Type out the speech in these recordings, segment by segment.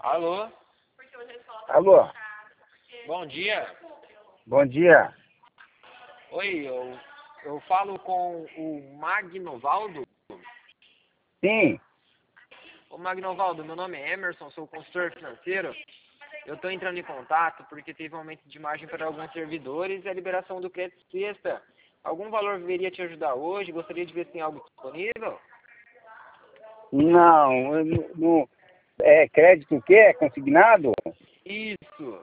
Alô? Alô, Bom dia. bom dia. Oi, eu falo com o Magnovaldo. Sim, Ô Magnovaldo, meu nome é Emerson, sou consultor financeiro. Eu estou entrando em contato porque teve um aumento de margem para alguns servidores e a liberação do crédito sexta. Algum valor viria te ajudar hoje? Gostaria de ver se tem algo disponível? não, é crédito o quê? É consignado? Isso.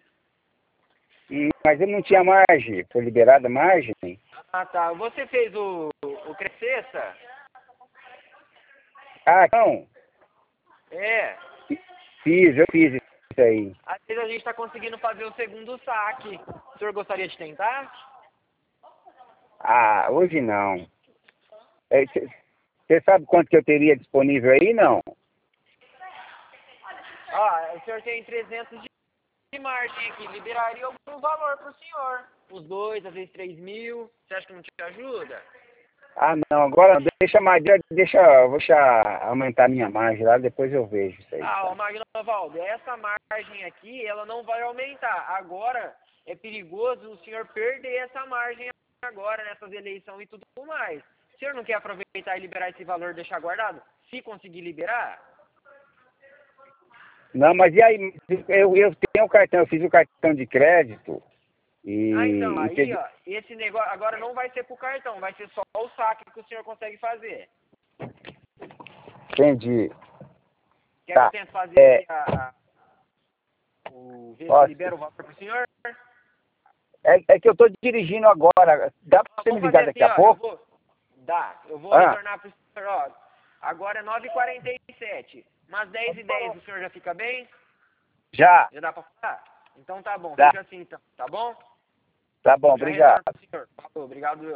Mas eu não tinha margem, foi liberada a margem? Ah, tá. Você fez o crédito sexta? Ah, não, É. eu fiz isso aí. Às vezes a gente está conseguindo fazer o segundo saque. O senhor gostaria de tentar? Ah, hoje não. Você sabe quanto que eu teria disponível aí, não? O senhor tem 300 de margem aqui. Liberaria algum valor para o senhor. Os dois, às vezes 3 mil. Você acha que não te ajuda? Ah, não, agora deixa mais, vou aumentar minha margem lá, depois eu vejo isso aí, Ô tá? Magnovaldo, essa margem aqui, ela não vai aumentar. Agora, é perigoso o senhor perder essa margem agora, nessas eleições e tudo mais. O senhor não quer aproveitar e liberar esse valor e deixar guardado? Se conseguir liberar? Não, mas e aí, eu tenho o cartão, eu fiz o cartão de crédito Então, e aí, ó, esse negócio agora não vai ser pro cartão, vai ser só o saque que o senhor consegue fazer. entendi. Quer que eu Tá. tente fazer aqui ver se Ó, libera o valor pro senhor? é que eu tô dirigindo agora. Dá pra você me Vamos fazer ligar assim, daqui a ó, pouco? eu vou Ah, retornar pro senhor, ó, agora é 9h47, mas 10h10 o senhor já fica bem? já. Já dá pra falar? Então tá bom, Dá. fica assim então, tá bom? Tá bom, Eu já obrigado. retorno pro senhor. Falou, obrigado.